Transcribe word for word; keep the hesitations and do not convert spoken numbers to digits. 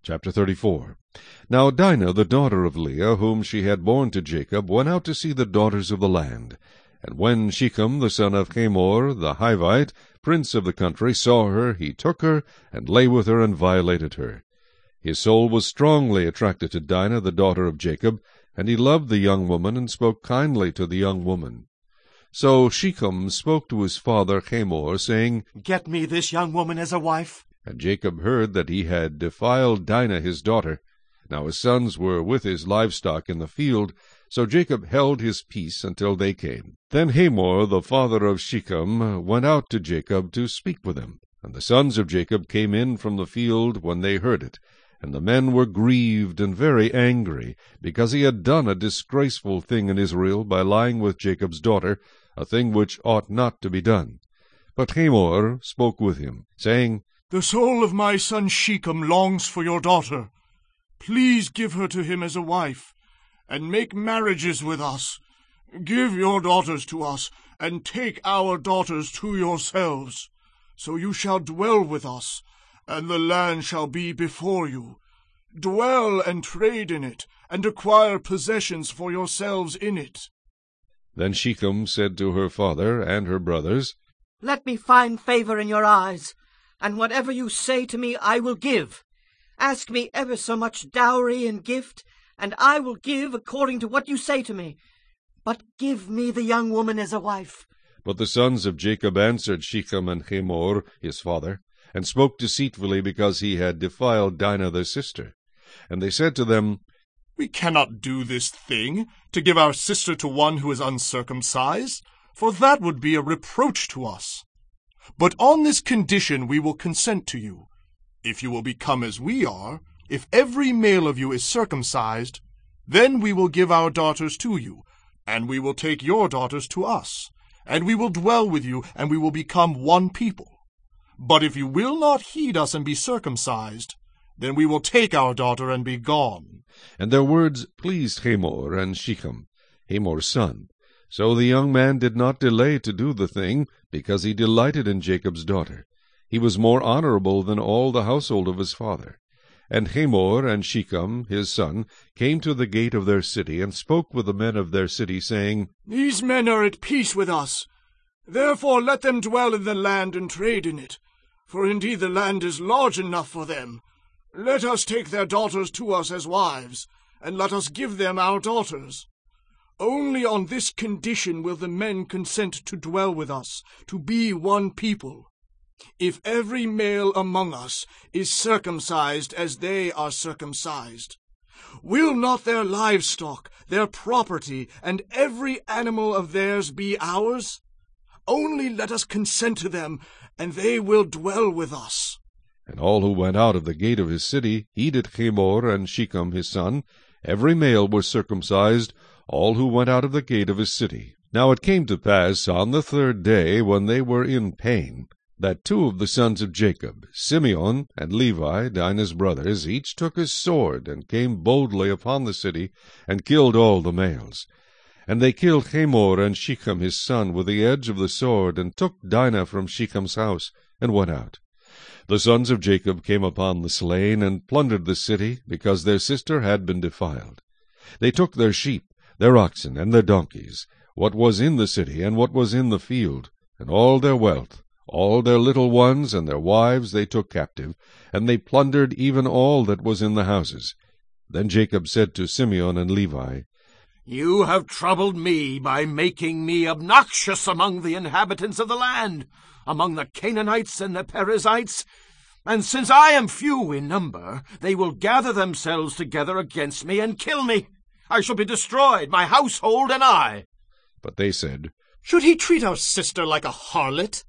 Chapter thirty-four. Now Dinah, the daughter of Leah, whom she had borne to Jacob, went out to see the daughters of the land. And when Shechem the son of Hamor the Hivite, prince of the country, saw her, he took her, and lay with her, and violated her. His soul was strongly attracted to Dinah, the daughter of Jacob, and he loved the young woman, and spoke kindly to the young woman. So Shechem spoke to his father Hamor, saying, Get me this young woman as a wife. And Jacob heard that he had defiled Dinah his daughter. Now his sons were with his livestock in the field, so Jacob held his peace until they came. Then Hamor, the father of Shechem, went out to Jacob to speak with him. And the sons of Jacob came in from the field when they heard it. And the men were grieved and very angry, because he had done a disgraceful thing in Israel by lying with Jacob's daughter, a thing which ought not to be done. But Hamor spoke with him, saying, The soul of my son Shechem longs for your daughter. Please give her to him as a wife, and make marriages with us. Give your daughters to us, and take our daughters to yourselves. So you shall dwell with us, and the land shall be before you. Dwell and trade in it, and acquire possessions for yourselves in it. Then Shechem said to her father and her brothers, Let me find favor in your eyes, and whatever you say to me I will give. Ask me ever so much dowry and gift, and I will give according to what you say to me. But give me the young woman as a wife. But the sons of Jacob answered Shechem and Hamor his father, and spoke deceitfully, because he had defiled Dinah their sister. And they said to them, We cannot do this thing, to give our sister to one who is uncircumcised, for that would be a reproach to us. But on this condition we will consent to you. If you will become as we are, if every male of you is circumcised, then we will give our daughters to you, and we will take your daughters to us, and we will dwell with you, and we will become one people. But if you will not heed us and be circumcised, then we will take our daughter and be gone. And their words pleased Hamor and Shechem, Hamor's son. So the young man did not delay to do the thing, because he delighted in Jacob's daughter. He was more honorable than all the household of his father. And Hamor and Shechem his son came to the gate of their city, and spoke with the men of their city, saying, These men are at peace with us. Therefore let them dwell in the land and trade in it. For indeed the land is large enough for them. Let us take their daughters to us as wives, and let us give them our daughters. Only on this condition will the men consent to dwell with us, to be one people. If every male among us is circumcised as they are circumcised, will not their livestock, their property, and every animal of theirs be ours? Only let us consent to them, and they will dwell with us. And all who went out of the gate of his city heeded Hamor and Shechem his son. Every male was circumcised, all who went out of the gate of his city. Now it came to pass on the third day, when they were in pain, that two of the sons of Jacob, Simeon and Levi, Dinah's brothers, each took his sword, and came boldly upon the city, and killed all the males. And they killed Hamor and Shechem his son with the edge of the sword, and took Dinah from Shechem's house, and went out. The sons of Jacob came upon the slain, and plundered the city, because their sister had been defiled. They took their sheep, their oxen, and their donkeys, what was in the city, and what was in the field, and all their wealth, all their little ones and their wives they took captive, and they plundered even all that was in the houses. Then Jacob said to Simeon and Levi, You have troubled me by making me obnoxious among the inhabitants of the land, among the Canaanites and the Perizzites. And since I am few in number, they will gather themselves together against me and kill me. I shall be destroyed, my household and I. But they said, Should he treat our sister like a harlot?